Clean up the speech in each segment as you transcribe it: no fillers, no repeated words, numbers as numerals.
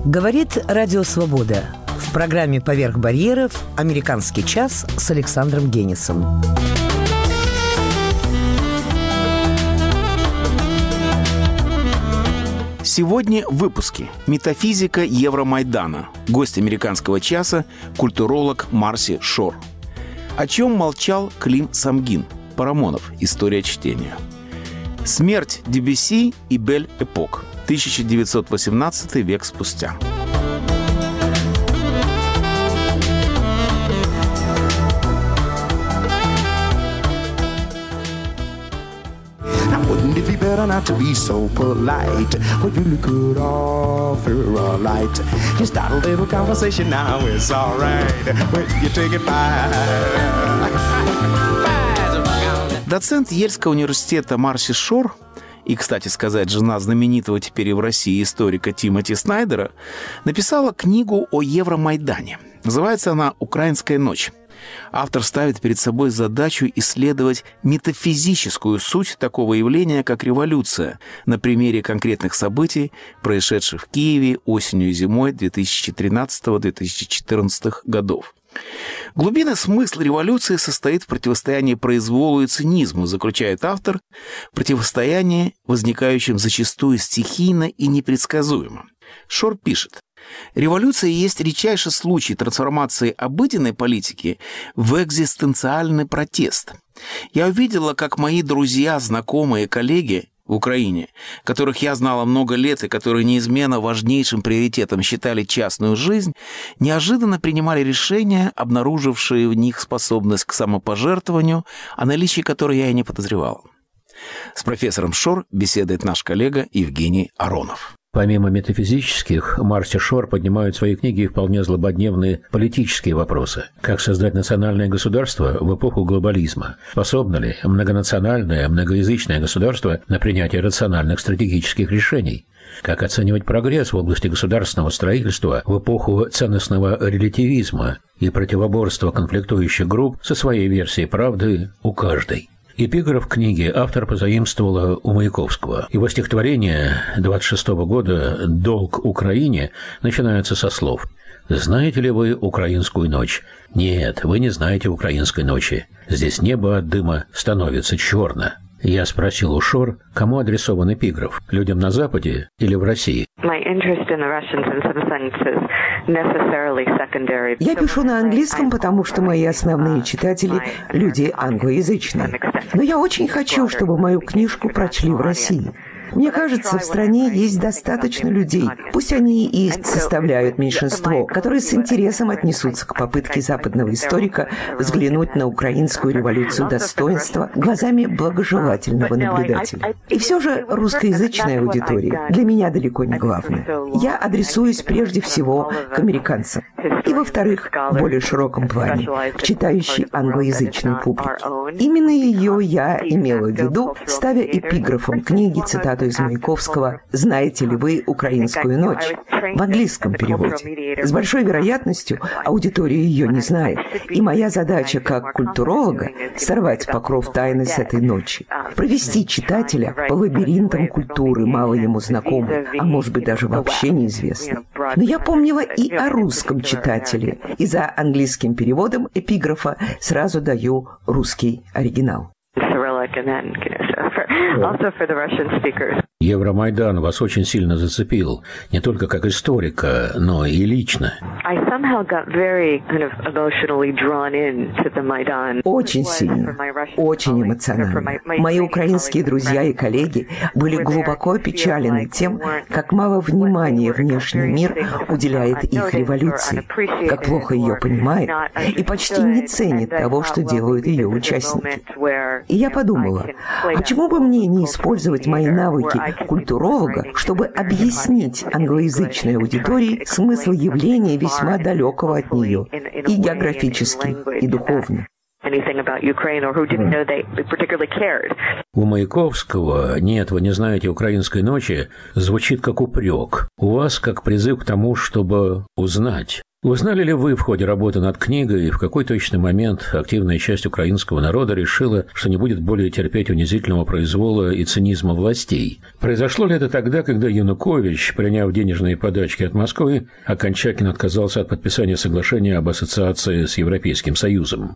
Говорит Радио Свобода. В программе «Поверх барьеров» «Американский час» с Александром Генисом. Сегодня в выпуске «Метафизика Евромайдана». Гость «Американского часа» – культуролог Марси Шор. О чем молчал Клим Самгин? Парамонов. История чтения. Смерть Дебюсси и Бель Эпок. 1918 век спустя. Better not to be so polite. Well, you could offer a light. You start a little conversation now, it's alright. Well, you take it fine. Доцент Ельского университета Марси Шор и, кстати сказать, жена знаменитого теперь и в России историка Тимоти Снайдера, написала книгу о Евромайдане. Называется она «Украинская ночь». Автор ставит перед собой задачу исследовать метафизическую суть такого явления, как революция, на примере конкретных событий, происшедших в Киеве осенью и зимой 2013-2014 годов. Глубинный смысл революции состоит в противостоянии произволу и цинизму, заключает автор, противостояние, возникающем зачастую стихийно и непредсказуемо. Шор пишет: «Революция есть редчайший случай трансформации обыденной политики в экзистенциальный протест. Я увидела, как мои друзья, знакомые, коллеги в Украине, которых я знала много лет и которые неизменно важнейшим приоритетом считали частную жизнь, неожиданно принимали решения, обнаружившие в них способность к самопожертвованию, о наличии которой я и не подозревала». С профессором Шор беседует наш коллега Евгений Аронов. Помимо метафизических, Марси Шор поднимают в своей книге вполне злободневные политические вопросы. Как создать национальное государство в эпоху глобализма? Способно ли многонациональное, многоязычное государство на принятие рациональных стратегических решений? Как оценивать прогресс в области государственного строительства в эпоху ценностного релятивизма и противоборства конфликтующих групп со своей версией правды у каждой? Эпиграф книги автор позаимствовала у Маяковского. Его стихотворение 26-го года «Долг Украине» начинается со слов: «Знаете ли вы украинскую ночь? Нет, вы не знаете украинской ночи. Здесь небо от дыма становится черно». Я спросил у Шор, кому адресован эпиграф – людям на Западе или в России? Я пишу на английском, потому что мои основные читатели – люди англоязычные. Но я очень хочу, чтобы мою книжку прочли в России. Мне кажется, в стране есть достаточно людей, пусть они и составляют меньшинство, которые с интересом отнесутся к попытке западного историка взглянуть на украинскую революцию достоинства глазами благожелательного наблюдателя. И все же русскоязычная аудитория для меня далеко не главная. Я адресуюсь прежде всего к американцам. И, во-вторых, в более широком плане, к читающей англоязычной публике. Именно ее я имела в виду, ставя эпиграфом книги цитату из Маяковского «Знаете ли вы украинскую ночь?» в английском переводе. С большой вероятностью аудитория ее не знает, и моя задача как культуролога – сорвать покров тайны с этой ночи, провести читателя по лабиринтам культуры, мало ему знакомой, а может быть даже вообще неизвестной. Но я помнила и о русском читателе, и за английским переводом эпиграфа сразу даю русский оригинал. Евромайдан вас очень сильно зацепил, не только как историка, но и лично. Очень сильно, очень эмоционально. Мои украинские друзья и коллеги были глубоко опечалены тем, как мало внимания внешний мир уделяет их революции, как плохо ее понимает и почти не ценит того, что делают ее участники. И я подумала, почему бы мне не использовать мои навыки культуролога, чтобы объяснить англоязычной аудитории смысл явления весьма далекого от нее и географически, и духовно. У Маяковского «Нет, вы не знаете украинской ночи» звучит как упрек. У вас как призыв к тому, чтобы узнать. Узнали ли вы в ходе работы над книгой, в какой точный момент активная часть украинского народа решила, что не будет более терпеть унизительного произвола и цинизма властей? Произошло ли это тогда, когда Янукович, приняв денежные подачки от Москвы, окончательно отказался от подписания соглашения об ассоциации с Европейским Союзом?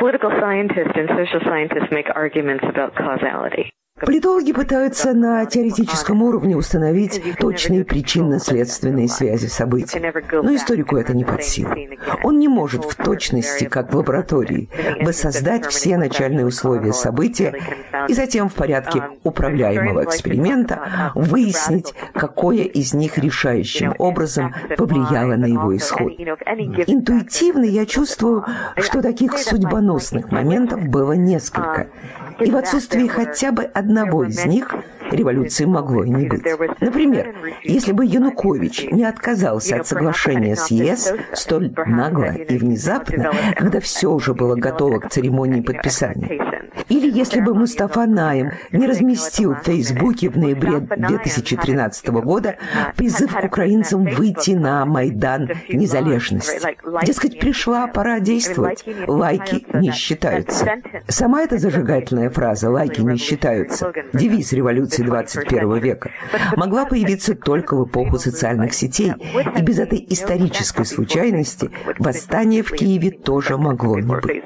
Политологи пытаются на теоретическом уровне установить точные причинно-следственные связи событий. Но историку это не под силу. Он не может в точности, как в лаборатории, воссоздать все начальные условия события и затем в порядке управляемого эксперимента выяснить, какое из них решающим образом повлияло на его исход. Интуитивно я чувствую, что таких судьбоносных моментов было несколько. И в отсутствии хотя бы одного из них революции могло и не быть. Например, если бы Янукович не отказался от соглашения с ЕС столь нагло и внезапно, когда все уже было готово к церемонии подписания, или если бы Мустафа Наим не разместил в Фейсбуке в ноябре 2013 года призыв к украинцам выйти на Майдан Незалежности. Дескать, пришла пора действовать, лайки не считаются. Сама эта зажигательная фраза «лайки не считаются», девиз революции 21 века, могла появиться только в эпоху социальных сетей, и без этой исторической случайности восстание в Киеве тоже могло не быть.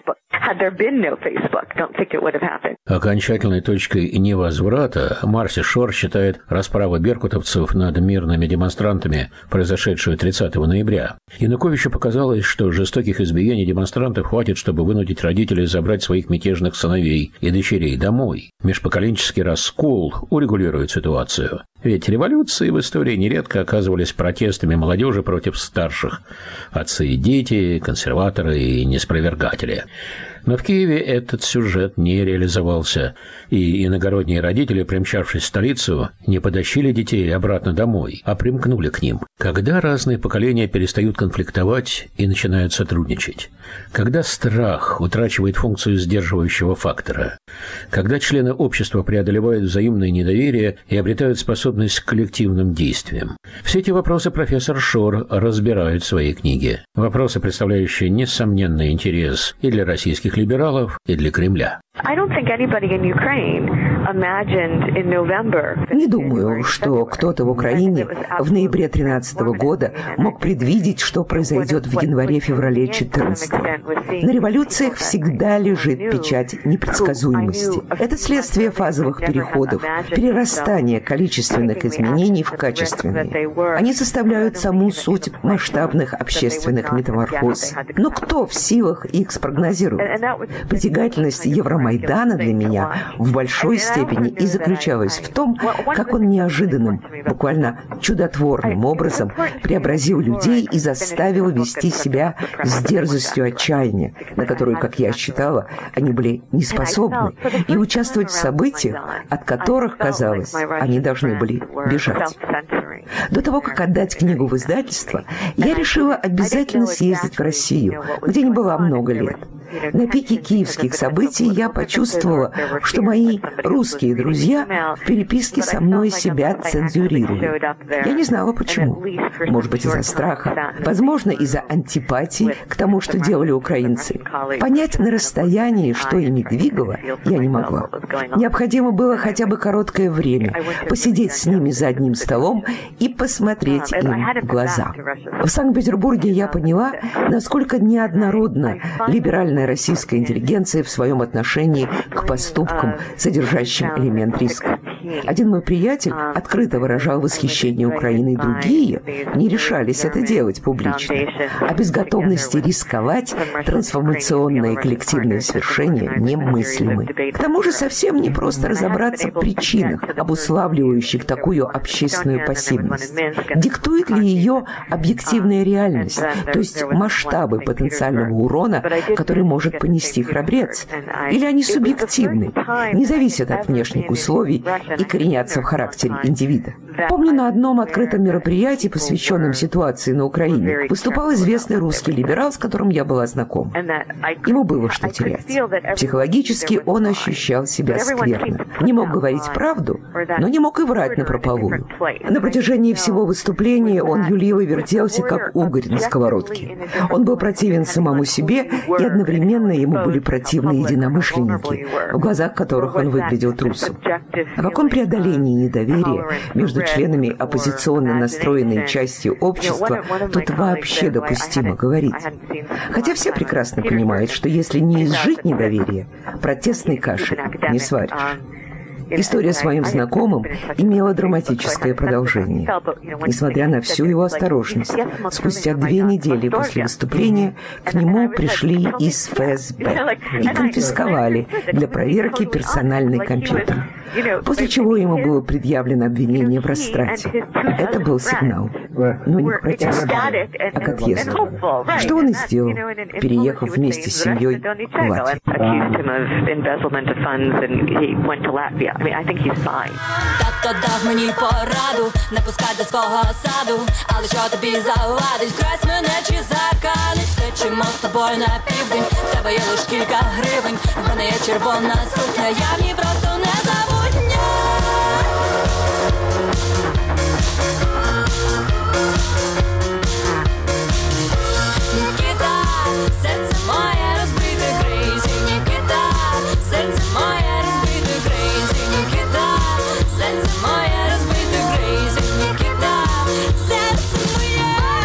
Окончательной точкой невозврата Марси Шор считает расправу беркутовцев над мирными демонстрантами, произошедшую 30 ноября. Януковичу показалось, что жестоких избиений демонстрантов хватит, чтобы вынудить родителей забрать своих мятежных сыновей и дочерей домой. Межпоколенческий раскол урегулирует ситуацию. Ведь революции в истории нередко оказывались протестами молодежи против старших. Отцы и дети, консерваторы и неспровергатели. Но в Киеве этот сюжет не реализовался, и иногородние родители, примчавшись в столицу, не потащили детей обратно домой, а примкнули к ним. Когда разные поколения перестают конфликтовать и начинают сотрудничать? Когда страх утрачивает функцию сдерживающего фактора? Когда члены общества преодолевают взаимное недоверие и обретают способность к коллективным действиям? Все эти вопросы профессор Шор разбирает в своей книге. Вопросы, представляющие несомненный интерес и для российских либералов, и для Кремля. Не думаю, что кто-то в Украине в ноябре 2013 года мог предвидеть, что произойдет в январе-феврале 2014. На революциях всегда лежит печать непредсказуемости. Это следствие фазовых переходов, перерастания количественных изменений в качественные. Они составляют саму суть масштабных общественных метаморфоз. Но кто в силах их спрогнозировать? Притягательность Евромайдана для меня в большой степени и заключалась в том, как он неожиданным, буквально чудотворным образом преобразил людей и заставил вести себя с дерзостью отчаяния, на которую, как я считала, они были неспособны, и участвовать в событиях, от которых, казалось, они должны были бежать. До того, как отдать книгу в издательство, я решила обязательно съездить в Россию, где не была много лет. На пике киевских событий я почувствовала, что мои русские друзья в переписке со мной себя цензурировали. Я не знала, почему. Может быть, из-за страха. Возможно, из-за антипатии к тому, что делали украинцы. Понять на расстоянии, что ими двигало, я не могла. Необходимо было хотя бы короткое время посидеть с ними за одним столом и посмотреть им в глаза. В Санкт-Петербурге я поняла, насколько неоднородна либеральная российская интеллигенция в своем отношении к поступкам, содержащим элемент риска. Один мой приятель открыто выражал восхищение Украиной, другие не решались это делать публично. А без готовности рисковать трансформационные коллективные свершения немыслимы. К тому же совсем не просто разобраться в причинах, обуславливающих такую общественную пассивность. Диктует ли ее объективная реальность, то есть масштабы потенциального урона, который может понести храбрец? Или они субъективны, не зависят от внешних условий и коренятся в характере индивида? Помню, на одном открытом мероприятии, посвященном ситуации на Украине, выступал известный русский либерал, с которым я была знакома. Ему было что терять. Психологически он ощущал себя скверно. Не мог говорить правду, но не мог и врать напропалую. На протяжении всего выступления он юлил и вертелся, как угорь на сковородке. Он был противен самому себе, и одновременно ему были противны единомышленники, в глазах которых он выглядел трусом. О каком преодолении недоверия между членами оппозиционно настроенной части общества тут вообще допустимо говорить? Хотя все прекрасно понимают, что если не изжить недоверие, протестной каши не сваришь. История с моим знакомым имела драматическое продолжение. Несмотря на всю его осторожность, спустя 2 недели после выступления к нему пришли из ФСБ и конфисковали для проверки персональный компьютер. После чего ему было предъявлено обвинение в растрате. Это был сигнал, но не к протесту, а к отъезду. Что он и сделал, переехав вместе с семьей в Латвию. Татко дав мені пораду не пускать до свого саду, але що тобі завадить, вкрасть мене чи закалить. Втечемо з тобою на південь, в тебе є лиш кілька гривень, в мене є червона сукня, я в ній просто не забудня. Нікіта, серце моє розбите крейзі, Нікіта, серце моє розбите крейзі, Нікіта, серце моє розбите крейзі, Нікіта, серце моє.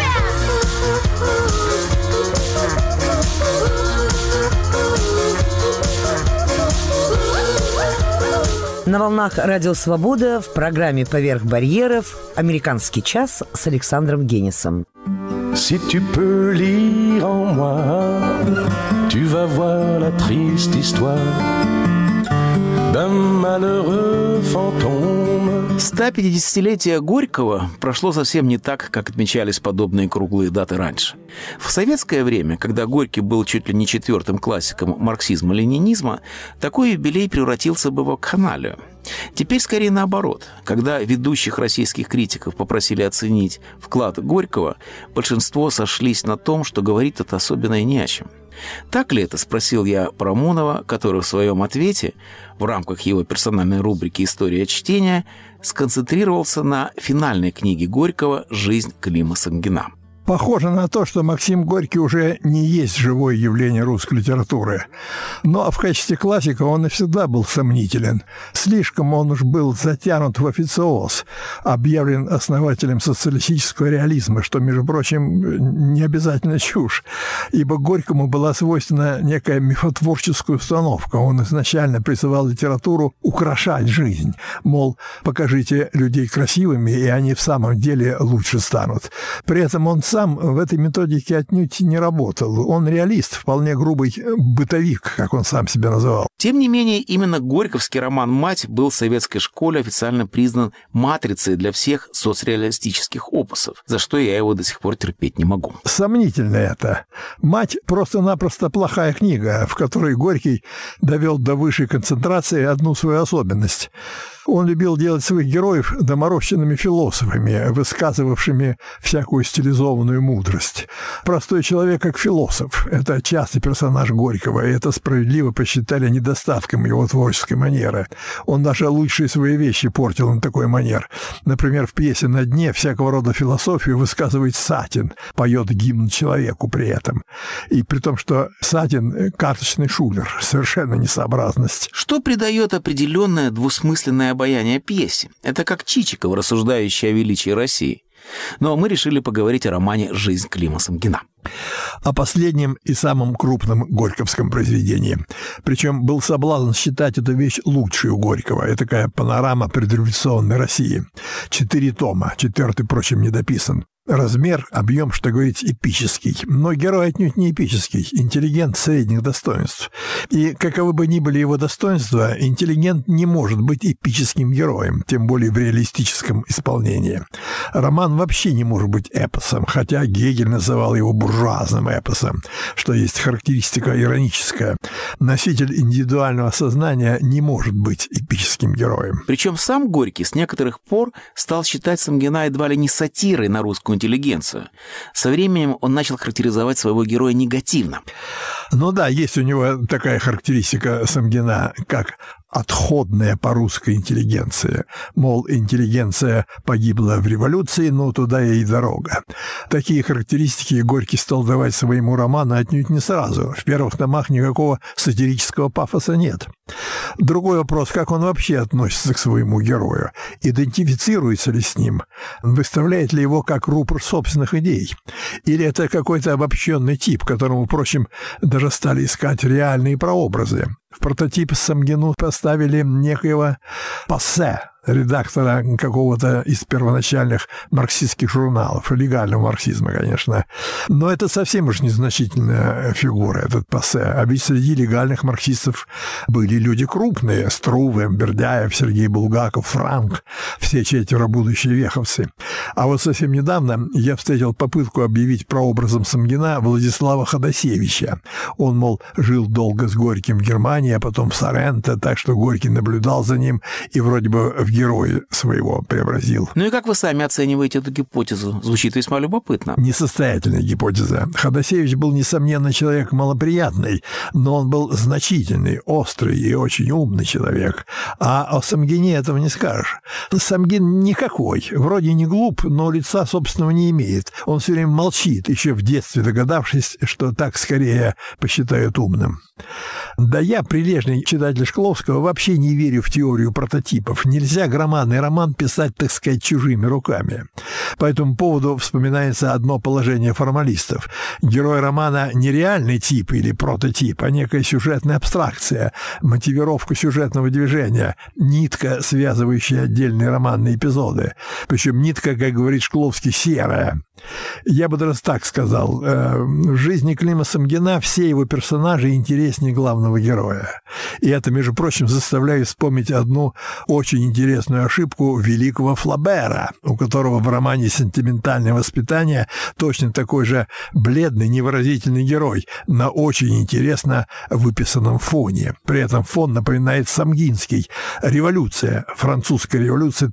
На волнах «Радио Свобода» в программе «Поверх барьеров» «Американский час» с Александром Генисом. Si tu peux lire en moi, tu vas voir la triste histoire d'un malheureux fantôme. 150-летие Горького прошло совсем не так, как отмечались подобные круглые даты раньше. В советское время, когда Горький был чуть ли не 4-м классиком марксизма-ленинизма, такой юбилей превратился бы в вакханалию. Теперь скорее наоборот. Когда ведущих российских критиков попросили оценить вклад Горького, большинство сошлись на том, что говорить тут особенно и не о чем. Так ли это, спросил я Парамонова, который в своем ответе, в рамках его персональной рубрики «История чтения», сконцентрировался на финальной книге Горького «Жизнь Клима Самгина». Похоже на то, что Максим Горький уже не есть живое явление русской литературы. Но в качестве классика он и всегда был сомнителен. Слишком он уж был затянут в официоз, объявлен основателем социалистического реализма, что, между прочим, не обязательно чушь, ибо Горькому была свойственна некая мифотворческая установка. Он изначально призывал литературу украшать жизнь. Мол, покажите людей красивыми, и они в самом деле лучше станут. При этом он сам в этой методике отнюдь не работал. Он реалист, вполне грубый бытовик, как он сам себя называл. Тем не менее, именно горьковский роман «Мать» был в советской школе официально признан матрицей для всех соцреалистических опусов, за что я его до сих пор терпеть не могу. Сомнительно это. «Мать» просто-напросто плохая книга, в которой Горький довел до высшей концентрации одну свою особенность. Он любил делать своих героев доморощенными философами, высказывавшими всякую стилизованную мудрость. Простой человек как философ – это частый персонаж Горького, и это справедливо посчитали недостатком его творческой манеры. Он даже лучшие свои вещи портил на такой манер. Например, в пьесе «На дне» всякого рода философию высказывает Сатин, поет гимн человеку при этом. И при том, что Сатин – карточный шулер, совершенно несообразность. Что придает определенное двусмысленное обаяние пьесе? Это как Чичиков, рассуждающий о величии России. Но мы решили поговорить о романе «Жизнь Клима Самгина». О последнем и самом крупном горьковском произведении. Причем был соблазн считать эту вещь лучшей у Горького. Это такая панорама предреволюционной России. 4 тома, 4-й, впрочем, не дописан. Размер, объем, что говорить, эпический. Но герой отнюдь не эпический, интеллигент средних достоинств. И каковы бы ни были его достоинства, интеллигент не может быть эпическим героем, тем более в реалистическом исполнении. Роман вообще не может быть эпосом, хотя Гегель называл его буржуазным эпосом, что есть характеристика ироническая. Носитель индивидуального сознания не может быть эпическим героем. Причем сам Горький с некоторых пор стал считать Самгина едва ли не сатирой на русскую интеллигенцию. Со временем он начал характеризовать своего героя негативно. Ну да, есть у него такая характеристика Самгина, как отходная по русской интеллигенции. Мол, интеллигенция погибла в революции, но туда ей дорога. Такие характеристики Горький стал давать своему роману отнюдь не сразу. В первых томах никакого сатирического пафоса нет. Другой вопрос, как он вообще относится к своему герою? Идентифицируется ли с ним? Выставляет ли его как рупор собственных идей? Или это какой-то обобщенный тип, которому, впрочем, даже стали искать реальные прообразы? В прототип Самгину поставили некоего Пассе, редактора какого-то из первоначальных марксистских журналов, легального марксизма, конечно. Но это совсем уж незначительная фигура, этот Пассе. А ведь среди легальных марксистов были люди крупные: Струве, Бердяев, Сергей Булгаков, Франк, все четверо будущие веховцы. А вот совсем недавно я встретил попытку объявить прообразом Самгина Владислава Ходосевича. Он, мол, жил долго с Горьким в Германии, а потом в Соренто, так что Горький наблюдал за ним и вроде бы в героя своего преобразил. Ну и как вы сами оцениваете эту гипотезу? Звучит весьма любопытно. Несостоятельная гипотеза. Ходосевич был, несомненно, человек малоприятный, но он был значительный, острый и очень умный человек. А о Самгине этого не скажешь. Самгин никакой. Вроде не глуп, но лица собственного не имеет. Он все время молчит, еще в детстве догадавшись, что так скорее посчитают умным. Да я, прилежный читатель Шкловского, вообще не верю в теорию прототипов. Нельзя громадный роман писать, так сказать, чужими руками. По этому поводу вспоминается одно положение формалистов. Герой романа не реальный тип или прототип, а некая сюжетная абстракция, мотивировка сюжетного движения, нитка, связывающая отдельные романные эпизоды. Причем нитка, как говорит Шкловский, серая. Я бы даже так сказал. В жизни Клима Самгина все его персонажи интереснее главного героя. И это, между прочим, заставляет вспомнить одну очень интересную ошибку великого Флабера, у которого в романе «Сентиментальное воспитание» точно такой же бледный, невыразительный герой на очень интересно выписанном фоне. При этом фон напоминает самгинский. Революция, французская революция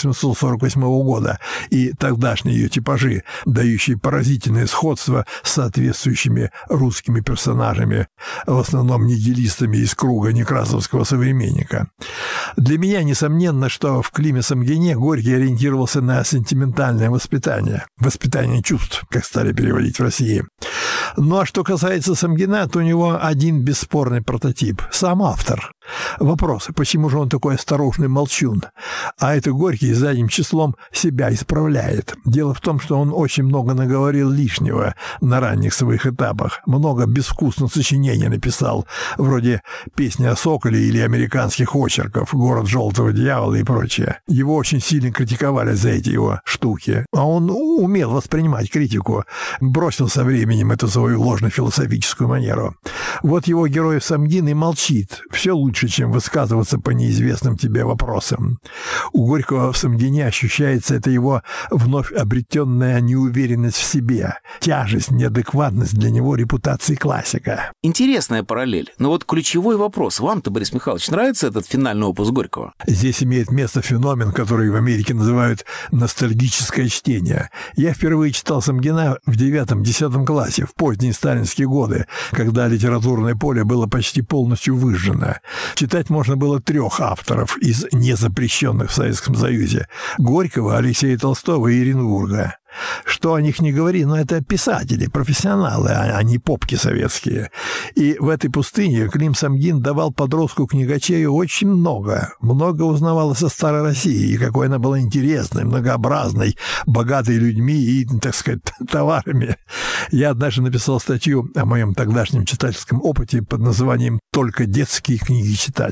1848 года и тогдашние ее типажи, дающие поразительное сходство с соответствующими русскими персонажами, в основном нигилистами из круга некрасовского современника. Для меня несомненно, что в Климе Самгине Горький ориентировался на сентиментальное воспитание, воспитание чувств, как стали переводить в России. Ну а что касается Самгина, то у него один бесспорный прототип – сам автор. Вопрос, почему же он такой осторожный молчун? А это Горький задним числом себя исправляет. Дело в том, что он очень много наговорил лишнего на ранних своих этапах, много безвкусных сочинений написал, вроде «Песни о соколе» или «Американских очерков», «Город желтого дьявола» и прочее. Его очень сильно критиковали за эти его штуки, а он умел воспринимать критику, бросил со временем эту свою ложно-философическую манеру. Вот его герой Самгин и молчит, все лучше, чем высказываться по неизвестным тебе вопросам. У Горького в Самгине ощущается это его вновь обретенная неуверенность в себе, тяжесть, неадекватность для него репутации классика. Интересная параллель. Но вот ключевой вопрос. Вам-то, Борис Михайлович, нравится этот финальный опус Горького? Здесь имеет место феномен, который в Америке называют ностальгическое чтение. Я впервые читал Самгина в 9-10 классе, в поздние сталинские годы, когда литературное поле было почти полностью выжжено. Читать можно было 3 авторов из незапрещенных в Советском Союзе: Горького, Алексея Толстого и Оренбурга. Что о них не говори, но это писатели, профессионалы, а не попки советские. И в этой пустыне Клим Самгин давал подростку-книгачею очень много. Много узнавалось о старой России, и какой она была интересной, многообразной, богатой людьми и, так сказать, товарами. Я однажды написал статью о моем тогдашнем читательском опыте под названием «Только детские книги читать».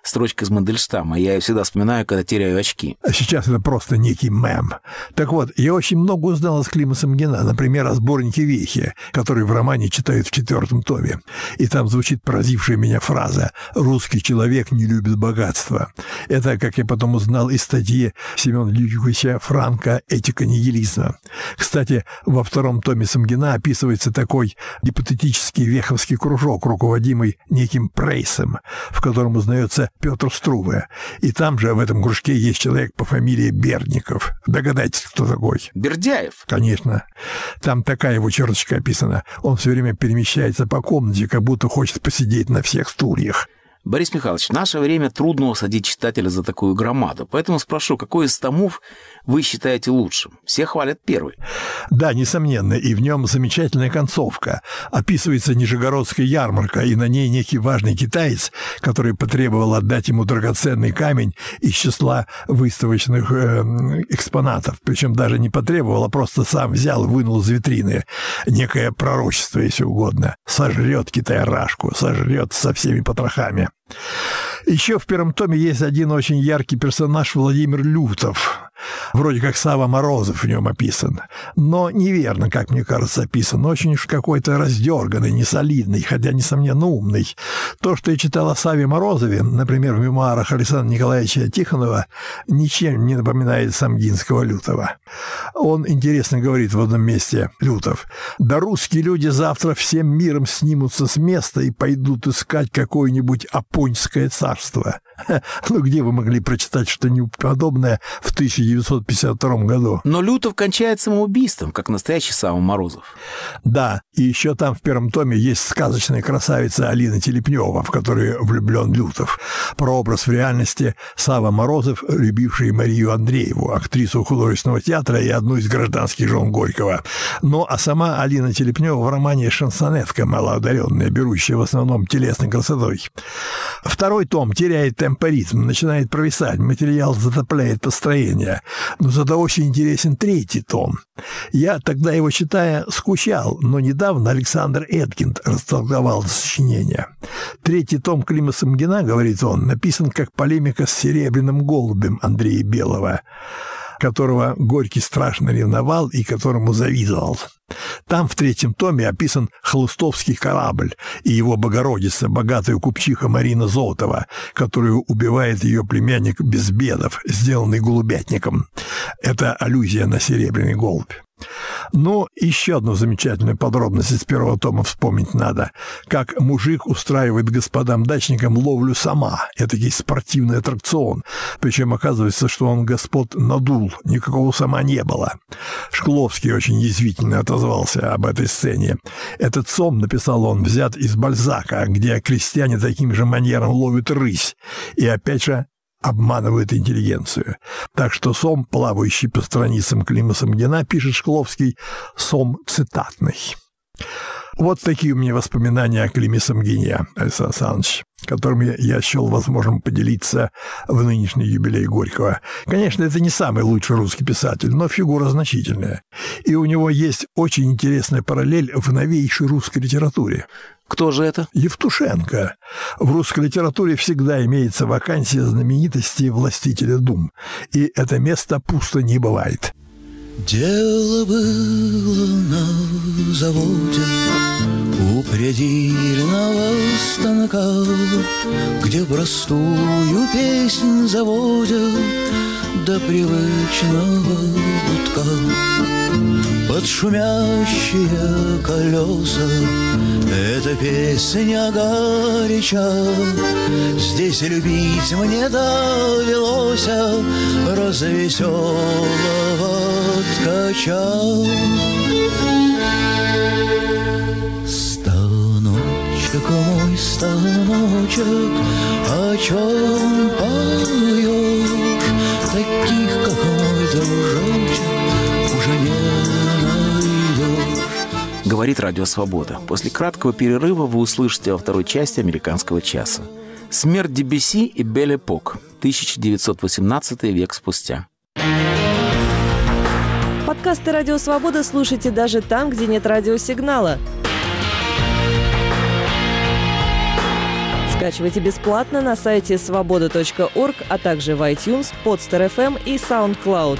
строчка из Мандельштама. Я ее всегда вспоминаю, когда теряю очки. Сейчас это просто некий мем. Так вот, я очень много узнал от Клима Самгина, например, о сборнике «Вехи», который в романе читают в 4 томе. И там звучит поразившая меня фраза «Русский человек не любит богатства». Это, как я потом узнал из статьи Семена Людвиговича Франка «Этика нигилизма». Кстати, во 2 томе Самгина описывается такой гипотетический веховский кружок, руководимый неким Прейсом, в котором узнается Петр Струве. И там же, в этом кружке, есть человек по фамилии Бердников. Догадайтесь, кто такой? Бердяев. Конечно. Там такая его черточка описана. Он все время перемещается по комнате, как будто хочет посидеть на всех стульях. Борис Михайлович, в наше время трудно усадить читателя за такую громаду, поэтому спрошу, какой из томов вы считаете лучшим? Все хвалят первый. Да, несомненно, и в нем замечательная концовка. Описывается Нижегородская ярмарка, и на ней некий важный китаец, который потребовал отдать ему драгоценный камень из числа выставочных экспонатов. Причем даже не потребовал, а просто сам взял и вынул из витрины. Некое пророчество, если угодно. Сожрет Китай рашку, сожрет со всеми потрохами. Еще в 1 томе есть один очень яркий персонаж Владимир Лютов. Вроде как Сава Морозов в нем описан. Но неверно, как мне кажется, описан. Очень уж какой-то раздерганный, несолидный, хотя, несомненно, умный. То, что я читал о Саве Морозове, например, в мемуарах Александра Николаевича Тихонова, ничем не напоминает самгинского Лютова. Он интересно говорит в одном месте, Лютов: «Да русские люди завтра всем миром снимутся с места и пойдут искать какое-нибудь Апоньское царство». Ну, где вы могли прочитать что-нибудь подобное в 1952 году? Но Лютов кончает самоубийством, как настоящий Сава Морозов. Да, и еще там в 1 томе есть сказочная красавица Алина Телепнева, в которую влюблен Лютов. Прообраз в реальности Сава Морозов, любивший Марию Андрееву, актрису художественного театра и одну из гражданских жен Горького. Ну, а сама Алина Телепнева в романе «Шансонетка» малоодаренная, берущая в основном телесной красотой. 2 том теряет темпоритм, начинает провисать, материал затопляет построение. Но зато очень интересен 3 том. Я тогда его читая скучал, но недавно Александр Эдкинд растолковал сочинение. 3 том Клима Самгина, говорит он, написан как полемика с «Серебряным голубем» Андрея Белого, которого Горький страшно ревновал и которому завидовал. Там в 3 томе описан хлыстовский корабль и его Богородица, богатая купчиха Марина Золотова, которую убивает ее племянник Безбедов, сделанный голубятником. Это аллюзия на «Серебряный голубь». Но еще одну замечательную подробность из 1 тома вспомнить надо. Как мужик устраивает господам-дачникам ловлю сама. Этакий спортивный аттракцион. Причем оказывается, что он господ надул. Никакого сама не было. Шкловский очень язвительно отозвался об этой сцене. Этот сом, написал он, взят из Бальзака, где крестьяне таким же манером ловят рысь. И опять же обманывают интеллигенцию. Так что сом, плавающий по страницам Клима Самгина, пишет Шкловский, сом цитатный. Вот такие у меня воспоминания о Климе Самгине, Александр Александрович, которыми я счел возможным поделиться в нынешний юбилей Горького. Конечно, это не самый лучший русский писатель, но фигура значительная. И у него есть очень интересная параллель в новейшей русской литературе. Кто же это? Евтушенко. В русской литературе всегда имеется вакансия знаменитости властителя дум. И это место пусто не бывает. Дело было на заводе у предельного станка, где простую песнь заводят до привычного гудка. Под шумящие колеса эта песня горяча. Здесь любить мне довелось развеселого ткача. Станочек мой, станочек, о чем поешь? Таких, как мой дружочек, уже не найдешь. Говорит Радио Свобода. После краткого перерыва вы услышите во 2 части «Американского часа». Смерть Дебюсси и Бель Эпок. 1918 век спустя. Подкасты «Радио Свобода» слушайте даже там, где нет радиосигнала. Скачивайте бесплатно на сайте svoboda.org, а также в iTunes, Podster FM и SoundCloud.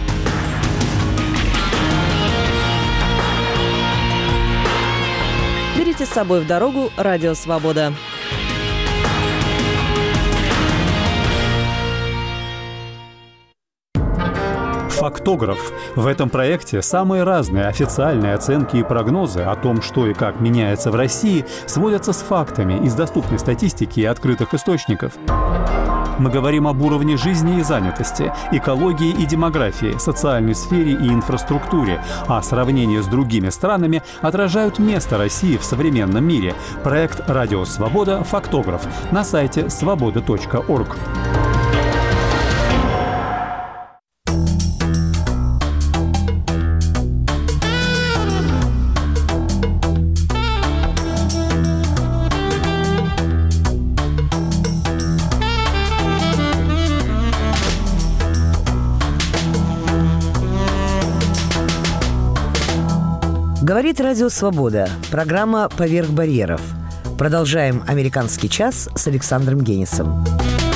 Берите с собой в дорогу «Радио Свобода». Фактограф. В этом проекте самые разные официальные оценки и прогнозы о том, что и как меняется в России, сводятся с фактами из доступной статистики и открытых источников. Мы говорим об уровне жизни и занятости, экологии и демографии, социальной сфере и инфраструктуре, а сравнения с другими странами отражают место России в современном мире. Проект «Радио Свобода. Фактограф» на сайте svoboda.org. Говорит Радио Свобода. Программа «Поверх барьеров». Продолжаем «Американский час» с Александром Генисом.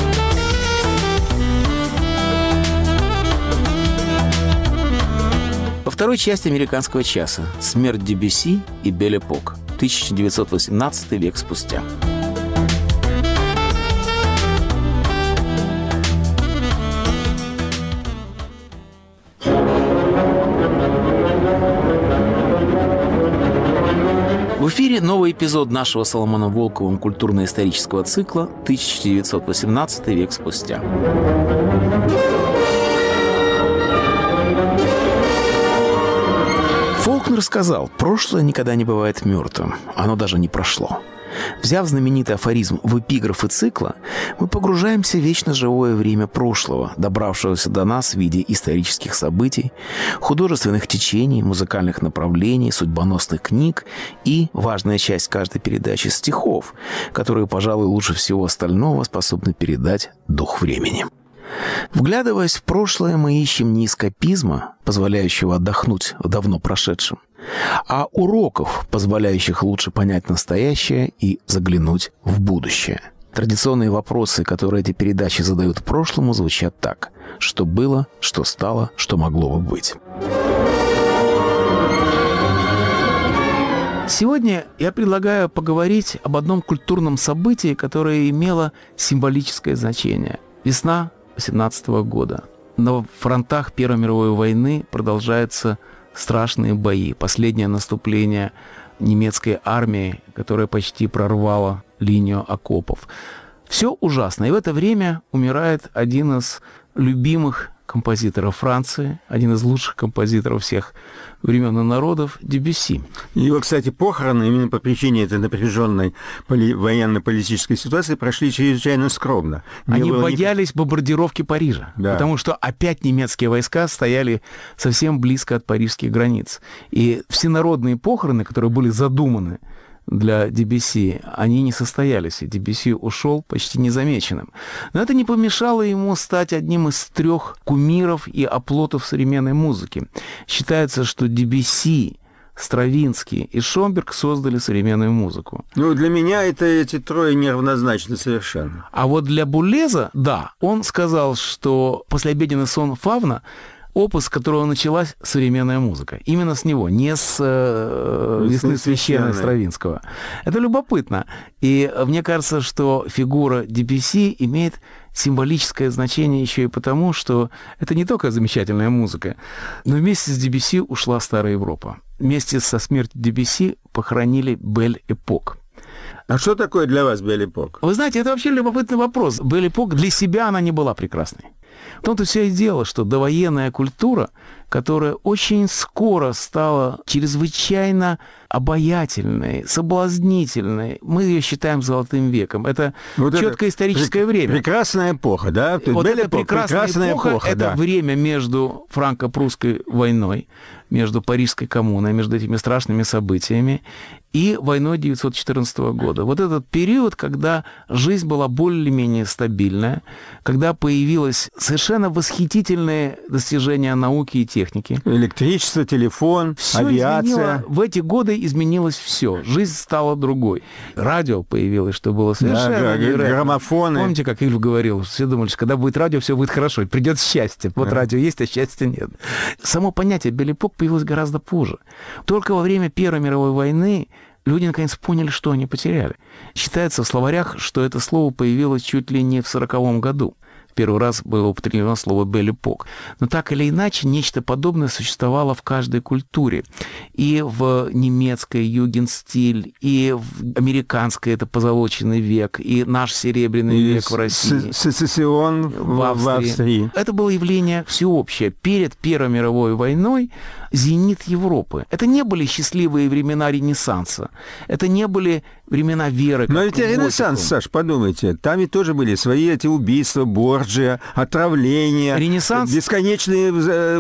Во второй части «Американского часа» смерть Дебюсси и Бель Эпок. 1918 век спустя. В эфире новый эпизод нашего с Соломоном Волковым культурно-исторического цикла 1918 век спустя. Фолкнер сказал: «Прошлое никогда не бывает мертвым, оно даже не прошло». Взяв знаменитый афоризм в эпиграфы цикла, мы погружаемся в вечно живое время прошлого, добравшегося до нас в виде исторических событий, художественных течений, музыкальных направлений, судьбоносных книг и, важная часть каждой передачи, стихов, которые, пожалуй, лучше всего остального способны передать дух времени. Вглядываясь в прошлое, мы ищем не эскапизма, позволяющего отдохнуть в давно прошедшем, а уроков, позволяющих лучше понять настоящее и заглянуть в будущее. Традиционные вопросы, которые эти передачи задают прошлому, звучат так: что было, что стало, что могло бы быть. Сегодня я предлагаю поговорить об одном культурном событии, которое имело символическое значение. Весна 18 года. На фронтах Первой мировой войны продолжаются страшные бои. Последнее наступление немецкой армии, которая почти прорвала линию окопов. Все ужасно. И в это время умирает один из любимых композиторов Франции, один из лучших композиторов всех времен и народов, Дебюсси. Его, кстати, похороны именно по причине этой напряженной военно-политической ситуации прошли чрезвычайно скромно. Они боялись бомбардировки Парижа, да, потому что опять немецкие войска стояли совсем близко от парижских границ. И всенародные похороны, которые были задуманы для Дебюсси, они не состоялись, и Дебюсси ушел почти незамеченным. Но это не помешало ему стать одним из 3 кумиров и оплотов современной музыки. Считается, что Дебюсси, Стравинский и Шонберг создали современную музыку. Ну, для меня эти трое неравнозначны совершенно. А вот для Булеза, да, он сказал, что «Послеобеденный сон Фавна» опус, с которого началась современная музыка. Именно с него, не с «Весны священной» Стравинского. Это любопытно. И мне кажется, что фигура Дебюсси имеет символическое значение еще и потому, что это не только замечательная музыка, но вместе с Дебюсси ушла Старая Европа. Вместе со смертью Дебюсси похоронили Бель Эпок. А что такое для вас Бель Эпок? Вы знаете, это вообще любопытный вопрос. Бель Эпок для себя она не была прекрасной. В том-то все и дело, что довоенная культура, которая очень скоро стала чрезвычайно обаятельной, соблазнительной, мы ее считаем золотым веком. Это вот четкое историческое время. Прекрасная эпоха, да? Вот это прекрасная эпоха, это время между франко-прусской войной, между Парижской коммуной, между этими страшными событиями и войной 1914 года. Вот этот период, когда жизнь была более-менее стабильная, когда появилась совершенно восхитительные достижения науки и техники. Электричество, телефон, все авиация. В эти годы изменилось все. Жизнь стала другой. Радио появилось, что было совершенно невероятно. Граммофоны. Помните, как Ильф говорил, все думали, что когда будет радио, все будет хорошо, и придет счастье. Вот радио есть, а счастья нет. Само понятие белепок появилось гораздо позже. Только во время Первой мировой войны люди наконец поняли, что они потеряли. Считается в словарях, что это слово появилось чуть ли не в 1940 году. Первый раз было употреблено слово «белепок». Но так или иначе, нечто подобное существовало в каждой культуре. И в немецкой югенстиль, и в американской это позолоченный век, и наш серебряный век в России. Сецессион в Австрии. Это было явление всеобщее. Перед Первой мировой войной зенит Европы. Это не были счастливые времена Ренессанса. Это не были времена веры. Но ведь Ренессанс, Саш, подумайте, там ведь тоже были свои эти убийства, Борджиа, отравления, Ренессанс... бесконечные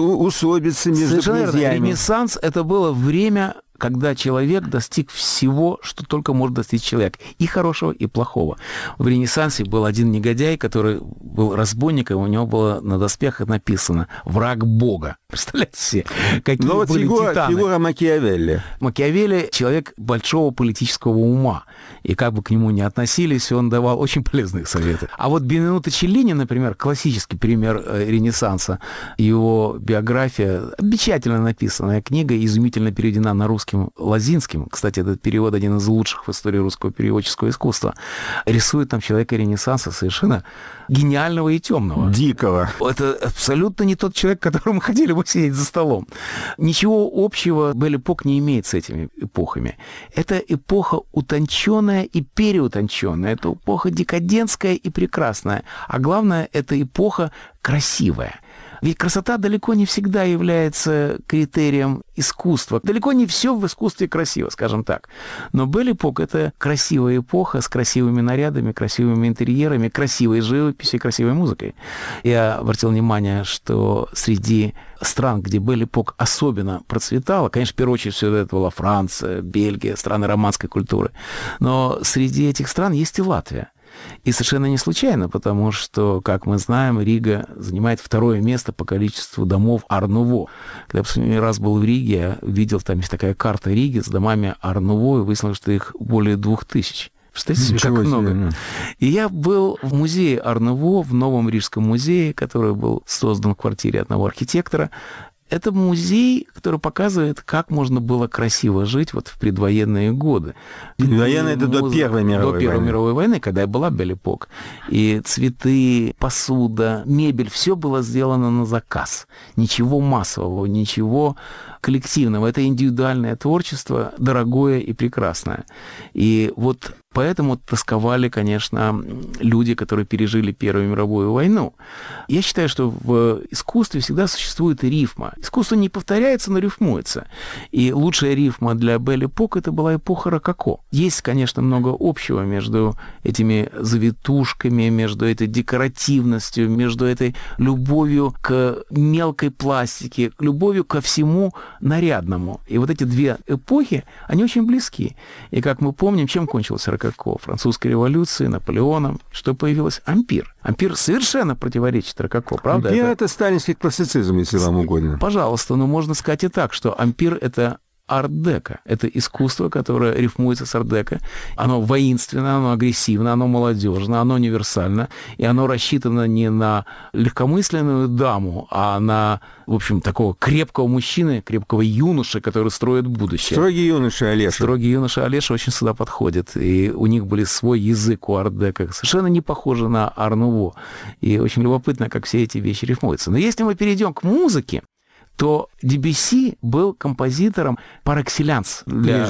усобицы между князьями. Ренессанс — это было время, когда человек достиг всего, что только может достичь человек. И хорошего, и плохого. В Ренессансе был один негодяй, который был разбойником, у него было на доспехах написано «враг Бога». Представляете себе, какие были титаны. Фигура Макиавелли. Макиавелли — человек большого политического ума. И как бы к нему ни относились, он давал очень полезные советы. А вот Бенвенуто Челлини, например, классический пример Ренессанса, его биография, замечательно написанная книга, изумительно переведена на русский Лозинским, кстати, этот перевод один из лучших в истории русского переводческого искусства, рисует там человека Ренессанса совершенно гениального и темного. Дикого. Это абсолютно не тот человек, которому хотели бы сидеть за столом. Ничего общего белепок не имеет с этими эпохами. Это эпоха утонченная и переутонченная. Это эпоха декадентская и прекрасная. А главное, это эпоха красивая. Ведь красота далеко не всегда является критерием искусства. Далеко не все в искусстве красиво, скажем так. Но белепок — это красивая эпоха с красивыми нарядами, красивыми интерьерами, красивой живописью и красивой музыкой. Я обратил внимание, что среди стран, где белепок особенно процветала, конечно, в первую очередь все это была Франция, Бельгия, страны романской культуры, но среди этих стран есть и Латвия. И совершенно не случайно, потому что, как мы знаем, Рига занимает второе место по количеству домов Ар-Нуво. Когда я последний раз был в Риге, я видел, там есть такая карта Риги с домами Ар-Нуво, и выяснилось, что их более 2000. Представьте себе, как много. И я был в музее Ар-Нуво, в новом Рижском музее, который был создан в квартире одного архитектора. Это музей, который показывает, как можно было красиво жить вот в предвоенные годы. Предвоенные — это до Первой мировой войны, когда и была белепок. И цветы, посуда, мебель, все было сделано на заказ. Ничего массового, ничего коллективного. Это индивидуальное творчество, дорогое и прекрасное. И вот поэтому тосковали, конечно, люди, которые пережили Первую мировую войну. Я считаю, что в искусстве всегда существует рифма. Искусство не повторяется, но рифмуется. И лучшая рифма для белепок — это была эпоха рококо. Есть, конечно, много общего между этими завитушками, между этой декоративностью, между этой любовью к мелкой пластике, любовью ко всему нарядному. И вот эти две эпохи, они очень близки. И, как мы помним, чем кончился рококо? Французской революцией, Наполеоном, что появилась ампир. Ампир совершенно противоречит рококо, правда? Ампир — это сталинский классицизм, если вам угодно. Пожалуйста, но можно сказать и так, что ампир — это арт-деко. Это искусство, которое рифмуется с арт-деко. Оно воинственно, оно агрессивно, оно молодежно, оно универсально, и оно рассчитано не на легкомысленную даму, а на, в общем, такого крепкого мужчины, крепкого юноши, который строит будущее. Строгий юноша Олеша. Строгий юноша Олеша очень сюда подходит. И у них был свой язык у арт-деко, совершенно не похоже на Ар-Нуво. И очень любопытно, как все эти вещи рифмуются. Но если мы перейдем к музыке, то Дебюсси был композитором par excellence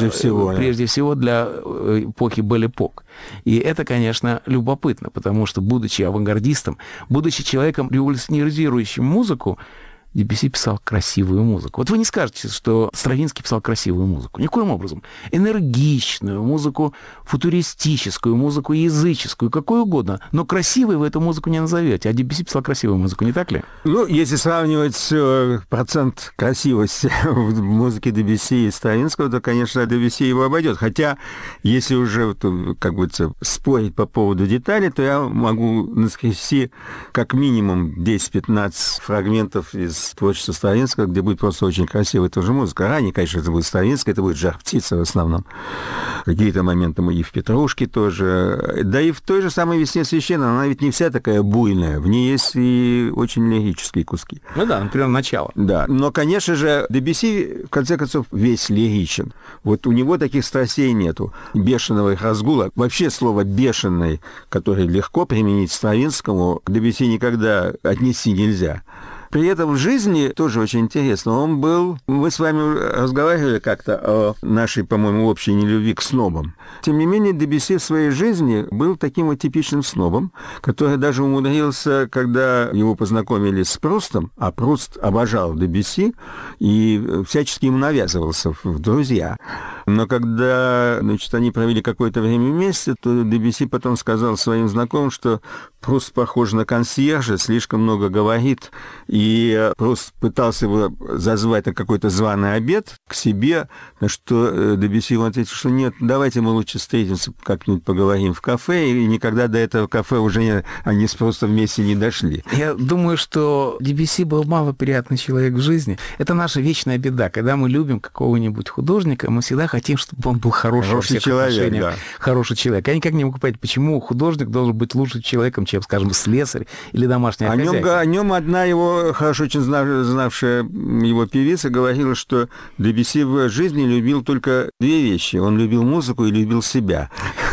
прежде всего для эпохи белепок. И это, конечно, любопытно, потому что, будучи авангардистом, будучи человеком, революционирующим музыку, Дебюсси писал красивую музыку. Вот вы не скажете, что Стравинский писал красивую музыку. Никоим образом. Энергичную музыку, футуристическую музыку, языческую, какую угодно. Но красивой вы эту музыку не назовете. А Дебюсси писал красивую музыку, не так ли? Ну, если сравнивать процент красивости в музыке Дебюсси и Стравинского, то, конечно, Дебюсси его обойдет. Хотя, если уже, как бы, спорить по поводу деталей, то я могу наскрести как минимум 10-15 фрагментов из творчества Стравинского, где будет просто очень красивая тоже музыка. Ранее, конечно, это будет Стравинская, это будет «Жар-птица» в основном. Какие-то моменты мы и в «Петрушке» тоже. Да и в той же самой «Весне священной» она ведь не вся такая буйная. В ней есть и очень лирические куски. Ну да, например, начало. Да, но, конечно же, Дебюсси, в конце концов, весь лиричен. Вот у него таких страстей нету. Бешеного их разгула. Вообще слово «бешеный», которое легко применить Стравинскому, к Дебюсси никогда отнести нельзя. При этом в жизни тоже очень интересно. Он был... Мы с вами разговаривали как-то о нашей, по-моему, общей нелюбви к снобам. Тем не менее, Дебюсси в своей жизни был таким вот типичным снобом, который даже умудрился, когда его познакомили с Прустом, а Пруст обожал Дебюсси и всячески ему навязывался в друзья. Но когда, значит, они провели какое-то время вместе, то Дебюсси потом сказал своим знакомым, что Пруст похож на консьержа, слишком много говорит, и Пруст пытался его зазвать на какой-то званый обед к себе, на что Дебюсси ему ответил, что нет, давайте мы лучше встретимся, как-нибудь поговорим в кафе, и никогда до этого кафе уже они просто вместе не дошли. Я думаю, что Дебюсси был малоприятный человек в жизни. Это наша вечная беда. Когда мы любим какого-нибудь художника, мы всегда хотим, чтобы он был хороший человек, да. Хороший человек. Я никак не могу понять, почему художник должен быть лучшим человеком, чем, скажем, слесарь или домашняя хозяйка. О нем одна его хорошо очень знавшая его певица говорила, что Дебюсси в жизни любил только две вещи. Он любил музыку и любил себя.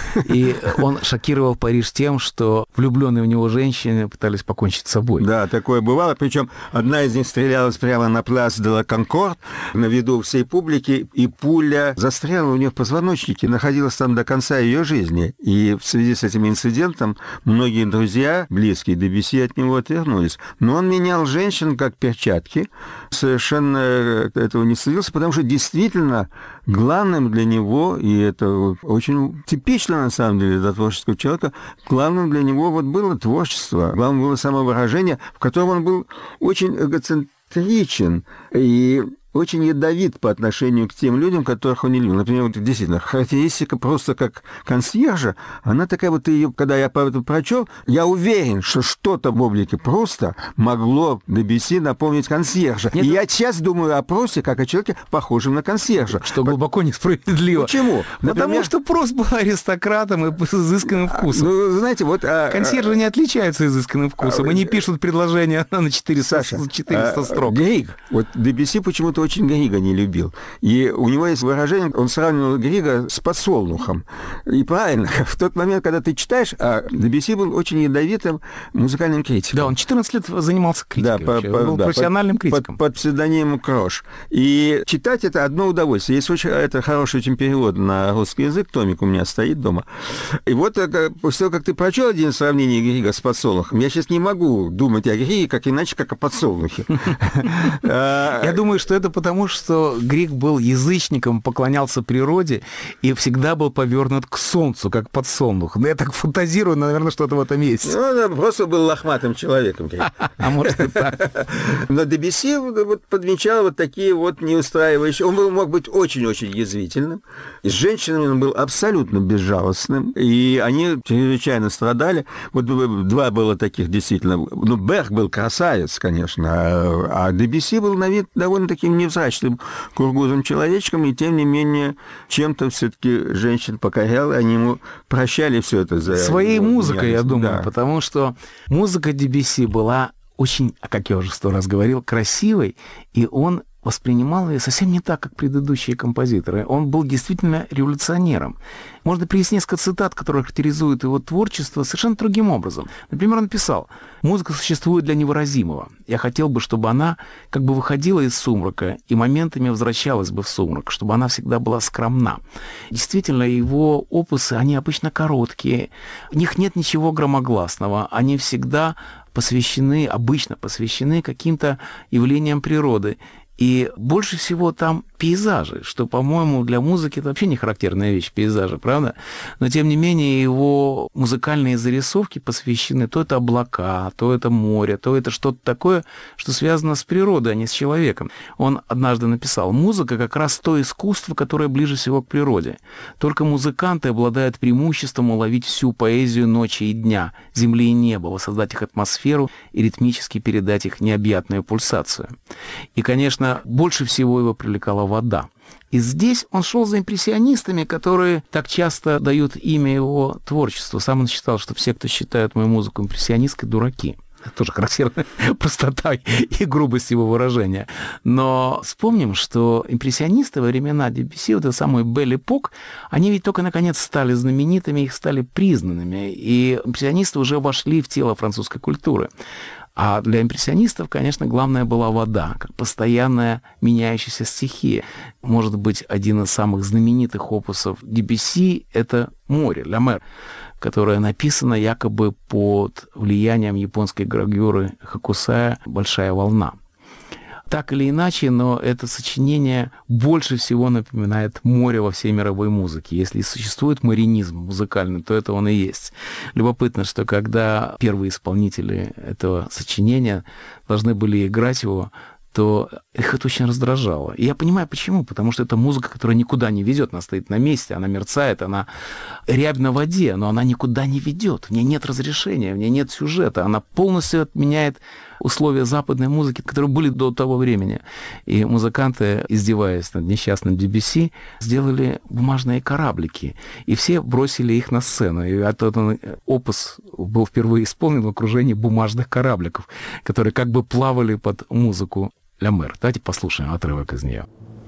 И он шокировал Париж тем, что влюбленные в него женщины пытались покончить с собой. Да, такое бывало. Причем одна из них стрелялась прямо на Place de la Concorde, на виду всей публики, и пуля застряла у нее в позвоночнике, находилась там до конца ее жизни. И в связи с этим инцидентом многие друзья, близкие Дебюсси, от него отвернулись. Но он менял женщин как перчатки, совершенно этого не стыдился, потому что действительно главным для него, и это очень типично на самом деле для творческого человека, главным для него вот было творчество, главным было самовыражение, в котором он был очень эгоцентричен и очень ядовит по отношению к тем людям, которых он не любил. Например, вот действительно, характеристика просто как консьержа, она такая вот, ее, когда я это прочел, я уверен, что что-то в облике просто могло Дебюсси напомнить консьержа. Нет, и я сейчас думаю о Прусте как о человеке, похожем на консьержа. Что глубоко несправедливо. Почему? Потому что Пруст был аристократом и с изысканным вкусом. Ну, знаете, вот... Консьержи не отличаются изысканным вкусом. Они пишут предложения на 400 строк. Григ. Вот Дебюсси почему-то очень Грига не любил. И у него есть выражение, он сравнивал Грига с подсолнухом. И правильно, в тот момент, когда ты читаешь, а Дебюсси был очень ядовитым музыкальным критиком. Да, он 14 лет занимался критикой. Да, был профессиональным критиком. Под псевдонимом Крош. И читать это одно удовольствие. Есть очень, это хороший очень перевод на русский язык, томик у меня стоит дома. И вот после того, как ты прочел один сравнение Грига с подсолнухом, я сейчас не могу думать о Григе как иначе, как о подсолнухе. Я думаю, что это потому, что Григ был язычником, поклонялся природе и всегда был повернут к солнцу, как подсолнух. Но я так фантазирую, наверное, что-то в этом есть. Ну, он просто был лохматым человеком. А может и так. Но Дебюсси подмечал вот такие вот неустраивающие... Он мог быть очень-очень язвительным. С женщинами он был абсолютно безжалостным. И они чрезвычайно страдали. Вот два было таких действительно. Ну, Берг был красавец, конечно, а Дебюсси был на вид довольно таким невзрачным кургузым человечком, и тем не менее чем-то все-таки женщин покорял, и они ему прощали все это за... Своей музыкой, я думаю, да. Потому что музыка Дебюсси была очень, как я уже 100 раз говорил, красивой, и он воспринимал ее совсем не так, как предыдущие композиторы. Он был действительно революционером. Можно привести несколько цитат, которые характеризуют его творчество совершенно другим образом. Например, он писал: «Музыка существует для невыразимого. Я хотел бы, чтобы она как бы выходила из сумрака и моментами возвращалась бы в сумрак, чтобы она всегда была скромна». Действительно, его опусы, они обычно короткие, в них нет ничего громогласного, они всегда обычно посвящены каким-то явлениям природы. И больше всего там пейзажи, что, по-моему, для музыки это вообще не характерная вещь, пейзажи, правда? Но, тем не менее, его музыкальные зарисовки посвящены то это облака, то это море, то это что-то такое, что связано с природой, а не с человеком. Он однажды написал: «Музыка как раз то искусство, которое ближе всего к природе. Только музыканты обладают преимуществом уловить всю поэзию ночи и дня, земли и неба, воссоздать их атмосферу и ритмически передать их необъятную пульсацию». И, конечно, больше всего его привлекала вода. И здесь он шел за импрессионистами, которые так часто дают имя его творчеству. Сам он считал, что все, кто считают мою музыку импрессионисткой, дураки. Это тоже характерная простота и грубость его выражения. Но вспомним, что импрессионисты во времена Дебюсси, вот этот самый Бель Эпок, они ведь только наконец стали знаменитыми, их стали признанными. И импрессионисты уже вошли в тело французской культуры. А для импрессионистов, конечно, главное была вода, как постоянная меняющаяся стихия. Может быть, один из самых знаменитых опусов Дебюсси — это «Море», «Ля Мер», которое написано якобы под влиянием японской гравюры Хокусая «Большая волна». Так или иначе, но это сочинение больше всего напоминает море во всей мировой музыке. Если существует маринизм музыкальный, то это он и есть. Любопытно, что когда первые исполнители этого сочинения должны были играть его, то их это очень раздражало. И я понимаю, почему. Потому что это музыка, которая никуда не ведет. Она стоит на месте, она мерцает, она рябь на воде, но она никуда не ведет. В ней нет разрешения, в ней нет сюжета. Она полностью отменяет условия западной музыки, которые были до того времени. И музыканты, издеваясь над несчастным Дебюсси, сделали бумажные кораблики. И все бросили их на сцену. И этот опус был впервые исполнен в окружении бумажных корабликов, которые как бы плавали под музыку «Ля Мер». Давайте послушаем отрывок из нее.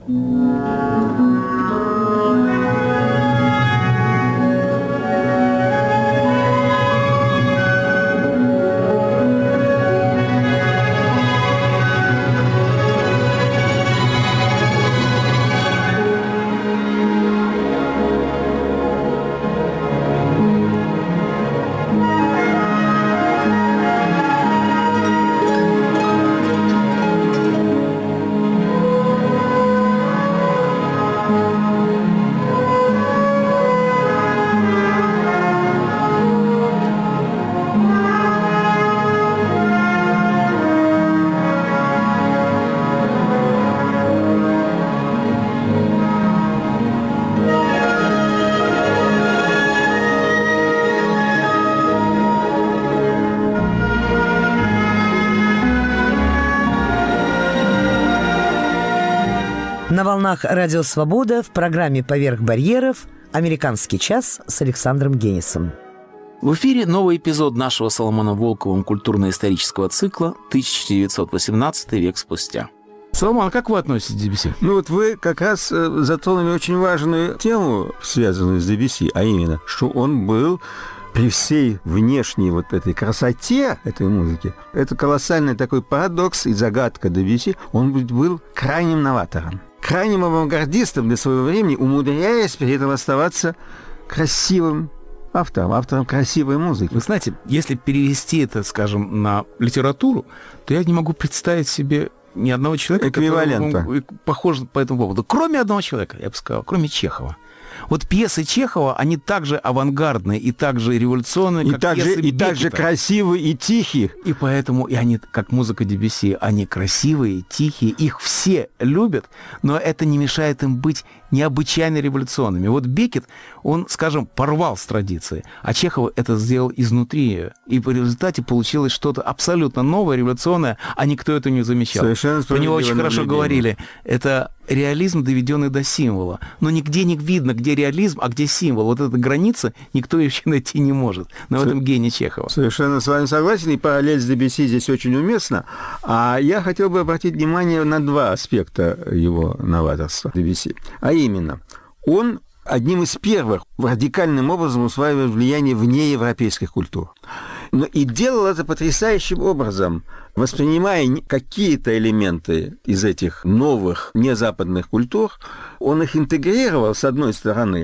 На волнах «Радио Свобода» в программе «Поверх барьеров» «Американский час» с Александром Генисом. В эфире новый эпизод нашего Соломоном Волковым культурно-исторического цикла «1918 век спустя». Соломон, как вы относитесь к Дебюсси? Ну вот вы как раз затронули очень важную тему, связанную с Дебюсси, а именно, что он был при всей внешней вот этой красоте этой музыки, это колоссальный такой парадокс и загадка Дебюсси, он был крайним новатором, крайним авангардистом для своего времени, умудряясь при этом оставаться красивым автором красивой музыки. Вы знаете, если перевести это, скажем, на литературу, то я не могу представить себе ни одного человека, который похож по этому поводу. Кроме одного человека, я бы сказал, кроме Чехова. Вот пьесы Чехова, они также авангардные и также революционные, как пьесы Беккета. И также красивые и тихие. И поэтому и они, как музыка Дебюсси, они красивые, тихие, их все любят, но это не мешает им быть необычайно революционными. Вот Беккет, он, скажем, порвал с традицией, а Чехов это сделал изнутри ее. И в результате получилось что-то абсолютно новое, революционное, а никто это не замечал. Совершенно про него очень хорошо говорили. Это реализм, доведенный до символа. Но нигде не видно, где реализм, а где символ. Вот эта граница никто еще найти не может. Но в этом гений Чехова. Совершенно с вами согласен, и параллель с Дебюсси здесь очень уместна. А я хотел бы обратить внимание на два аспекта его новаторства Дебюсси. А именно, он одним из первых радикальным образом усваивает влияние внеевропейских культур. Но и делал это потрясающим образом, воспринимая какие-то элементы из этих новых незападных культур, он их интегрировал, с одной стороны,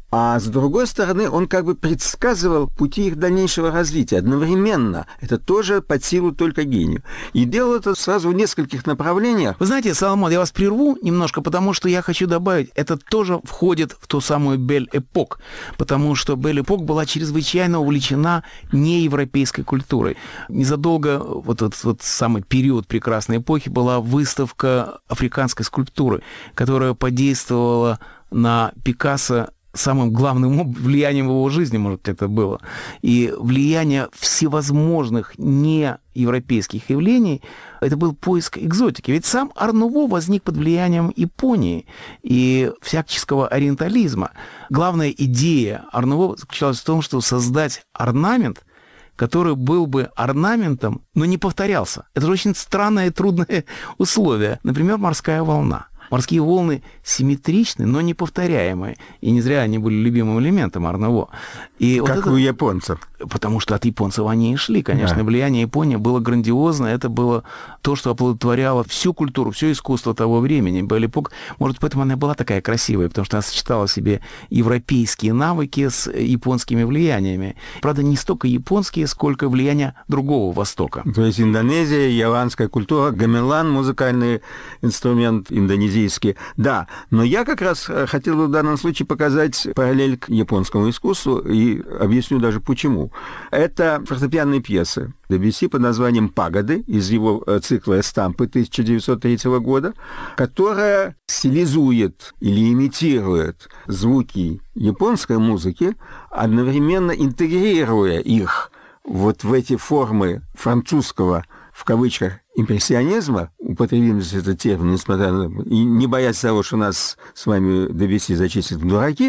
А с другой стороны, он как бы предсказывал пути их дальнейшего развития одновременно. Это тоже под силу только гению. И делал это сразу в нескольких направлениях. Вы знаете, Соломон, я вас прерву немножко, потому что я хочу добавить, это тоже входит в ту самую Бель-эпок, потому что Бель-эпок была чрезвычайно увлечена неевропейской культурой. Незадолго, вот этот самый период прекрасной эпохи, была выставка африканской скульптуры, которая подействовала на Пикассо самым главным влиянием в его жизни, может, это было. И влияние всевозможных неевропейских явлений, это был поиск экзотики. Ведь сам Ар-Нуво возник под влиянием Японии и всяческого ориентализма. Главная идея Ар-Нуво заключалась в том, чтобы создать орнамент, который был бы орнаментом, но не повторялся. Это же очень странное и трудное условие. Например, морская волна. Морские волны симметричны, но неповторяемые. И не зря они были любимым элементом Ар-Нуво. И как вот это... у японцев. Потому что от японцев они и шли, конечно. Да. Влияние Японии было грандиозно. Это было то, что оплодотворяло всю культуру, все искусство того времени. Бель-эпок, может, поэтому она была такая красивая, потому что она сочетала в себе европейские навыки с японскими влияниями. Правда, не столько японские, сколько влияние другого Востока. То есть Индонезия, яванская культура, гамелан, музыкальный инструмент индонезийский. Да, но я как раз хотел бы в данном случае показать параллель к японскому искусству и объясню даже почему. Это фортепианные пьесы Дебюсси под названием «Пагоды» из его цикла «Эстампы» 1903 года, которая стилизует или имитирует звуки японской музыки, одновременно интегрируя их вот в эти формы французского, в кавычках, импрессионизма, употребим здесь этот термин, несмотря на... и не боясь того, что нас с вами Дебюсси зачислит в дураки,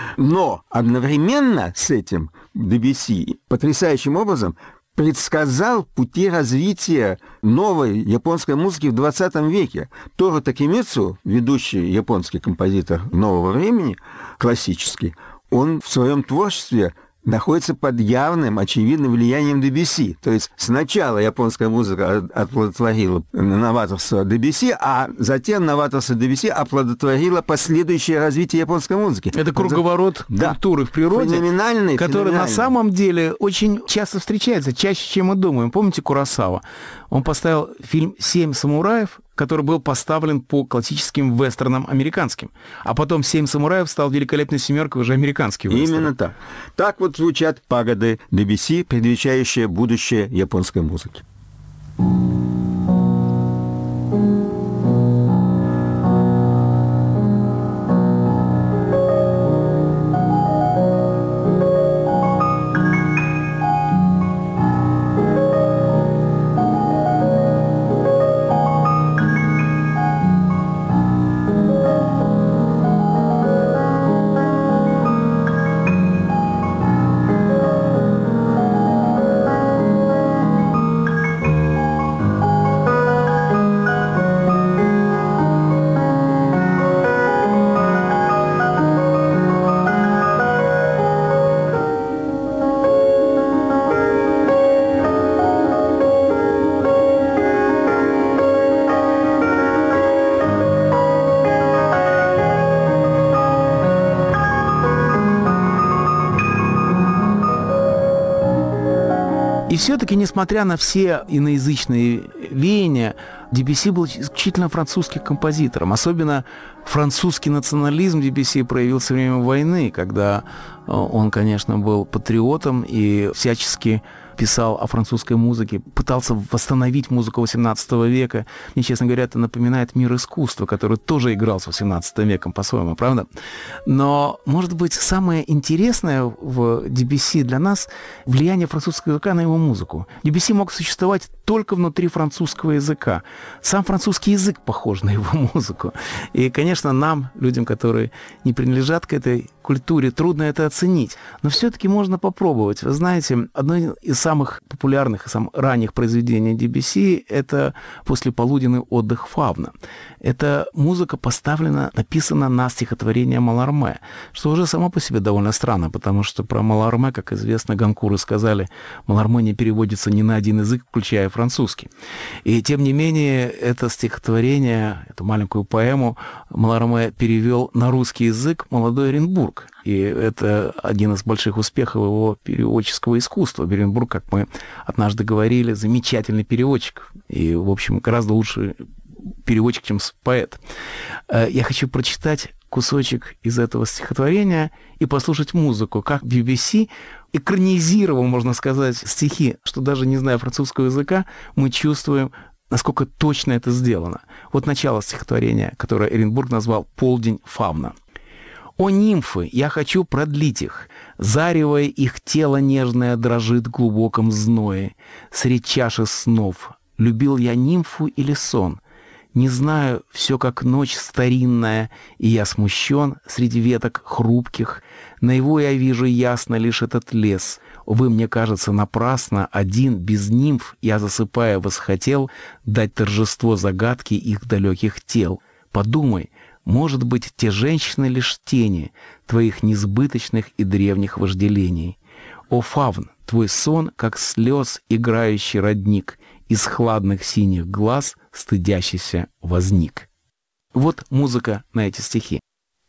но одновременно с этим Дебюсси потрясающим образом предсказал пути развития новой японской музыки в 20 веке. Торо Такемицу, ведущий японский композитор нового времени, классический, он в своем творчестве находится под явным, очевидным влиянием Дебюсси. То есть сначала японская музыка оплодотворила новаторство Дебюсси, а затем новаторство Дебюсси оплодотворило последующее развитие японской музыки. Это круговорот культуры в природе, который на самом деле очень часто встречается, чаще, чем мы думаем. Помните Куросава? Он поставил фильм «Семь самураев», который был поставлен по классическим вестернам американским. А потом «Семь самураев» стал великолепной семеркой уже американский вестерн. Именно так. Так вот звучат пагоды Дебюсси, предвещающие будущее японской музыки. И все-таки, несмотря на все иноязычные веяния, Дебюсси был исключительно французским композитором. Особенно французский национализм Дебюсси проявился во время войны, когда он, конечно, был патриотом и всячески писал о французской музыке, пытался восстановить музыку XVIII века. Мне, честно говоря, это напоминает мир искусства, который тоже играл с XVIII веком по-своему, правда? Но, может быть, самое интересное в Дебюсси для нас — влияние французского языка на его музыку. Дебюсси мог существовать только внутри французского языка. Сам французский язык похож на его музыку. И, конечно, нам, людям, которые не принадлежат к этой культуре, трудно это оценить. Но все-таки можно попробовать. Вы знаете, одно из самых популярных и самых ранних произведений Дебюсси — это «Послеполуденный отдых Фавна». Эта музыка написана на стихотворение Маларме, что уже само по себе довольно странно, потому что про Маларме, как известно, ганкуры сказали, Маларме не переводится ни на один язык, включая по-французски. И тем не менее, это стихотворение, эту маленькую поэму Маларме перевел на русский язык молодой Оренбург. И это один из больших успехов его переводческого искусства. Оренбург, как мы однажды говорили, замечательный переводчик. И, в общем, гораздо лучше переводчик, чем поэт. Я хочу прочитать кусочек из этого стихотворения и послушать музыку, как BBC экранизировал, можно сказать, стихи, что даже не зная французского языка, мы чувствуем, насколько точно это сделано. Вот начало стихотворения, которое Оренбург назвал «Полдень фавна». «О, нимфы, я хочу продлить их, зарево их тело нежное дрожит в глубоком зное, средь чаши снов. Любил я нимфу или сон? Не знаю, все как ночь старинная, и я смущен среди веток хрупких. Наяву я вижу ясно лишь этот лес. Увы, мне кажется, напрасно, один, без нимф, я, засыпая, восхотел дать торжество загадки их далеких тел. Подумай, может быть, те женщины лишь тени твоих несбыточных и древних вожделений. О, фавн, твой сон, как слез играющий родник, из хладных синих глаз стыдящийся возник». Вот музыка на эти стихи.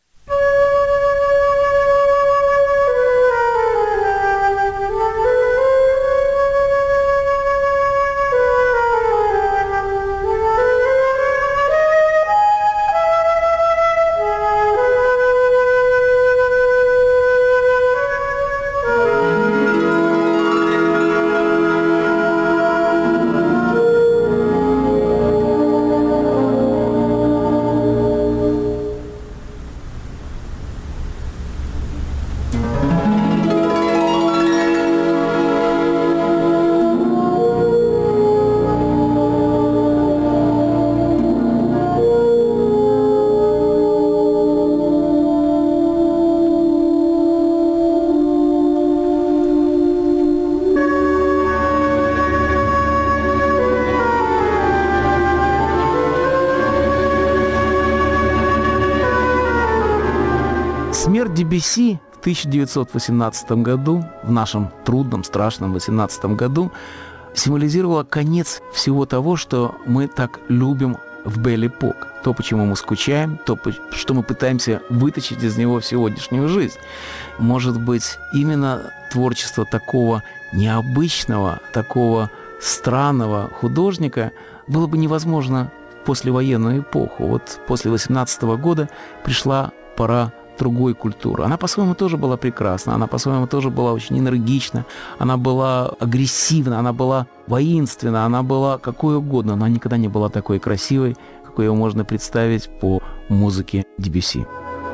Смерть Дебюсси в 1918 году, в нашем трудном, страшном 18 году, символизировала конец всего того, что мы так любим в Бель Эпок. То, почему мы скучаем, то, что мы пытаемся вытащить из него в сегодняшнюю жизнь. Может быть, именно творчество такого необычного, такого странного художника было бы невозможно в послевоенную эпоху. Вот после 18 года пришла пора другой культуры. Она по-своему тоже была прекрасна, она по-своему тоже была очень энергична, она была агрессивна, она была воинственна, она была какой угодно, но она никогда не была такой красивой, какой ее можно представить по музыке Дебюсси.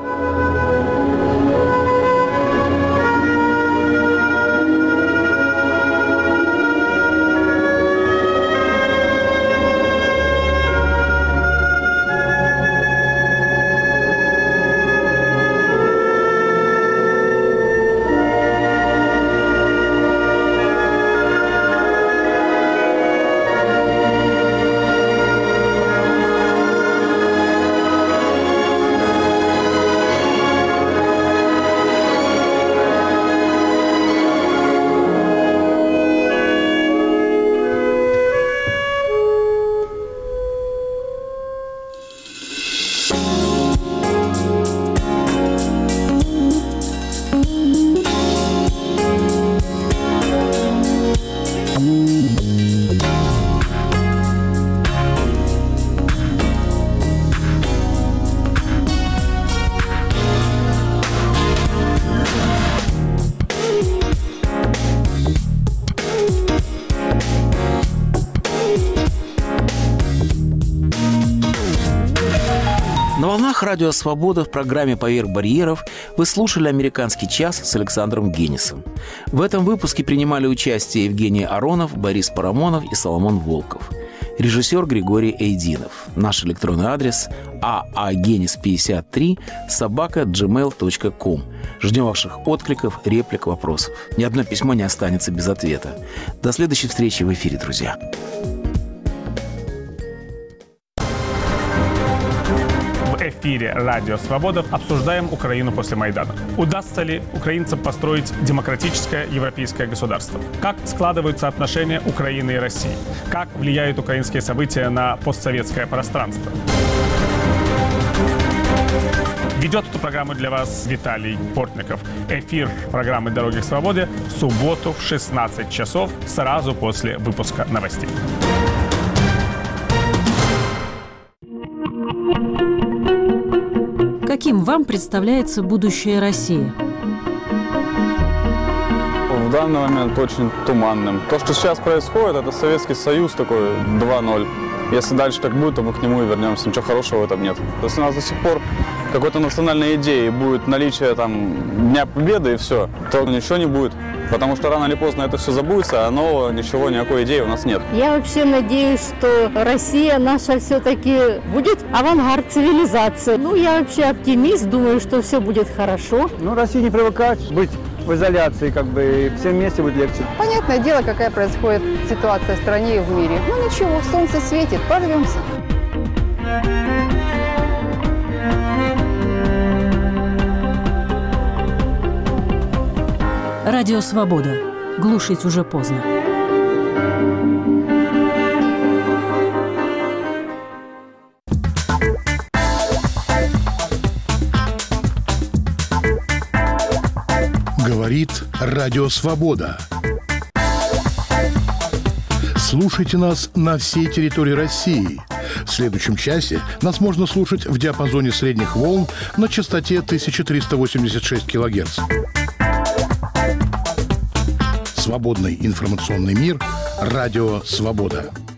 На волнах радио «Свобода» в программе «Поверх барьеров» вы слушали «Американский час» с Александром Генисом. В этом выпуске принимали участие Евгений Аронов, Борис Парамонов и Соломон Волков. Режиссер Григорий Эйдинов. Наш электронный адрес aagenis53@gmail.com. Ждем ваших откликов, реплик, вопросов. Ни одно письмо не останется без ответа. До следующей встречи в эфире, друзья. В эфире «Радио Свобода» обсуждаем Украину после Майдана. Удастся ли украинцам построить демократическое европейское государство? Как складываются отношения Украины и России? Как влияют украинские события на постсоветское пространство? Ведет эту программу для вас Виталий Портников. Эфир программы «Дороги к свободе» в субботу в 16 часов, сразу после выпуска новостей. Каким вам представляется будущее России? В данный момент очень туманным. То, что сейчас происходит, это Советский Союз такой 2.0. Если дальше так будет, то мы к нему и вернемся. Ничего хорошего в этом нет. Если у нас до сих пор какой-то национальной идеи будет наличие там Дня Победы и все, то ничего не будет. Потому что рано или поздно это все забудется, а нового ничего, никакой идеи у нас нет. Я вообще надеюсь, что Россия наша все-таки будет авангард цивилизации. Я вообще оптимист, думаю, что все будет хорошо. России не привыкать быть в изоляции, и всем вместе будет легче. Понятное дело, какая происходит ситуация в стране и в мире. Ничего, солнце светит, прорвемся. Радио «Свобода». Глушить уже поздно. Говорит Радио Свобода. Слушайте нас на всей территории России. В следующем часе нас можно слушать в диапазоне средних волн на частоте 1386 кГц. Свободный информационный мир. Радио Свобода.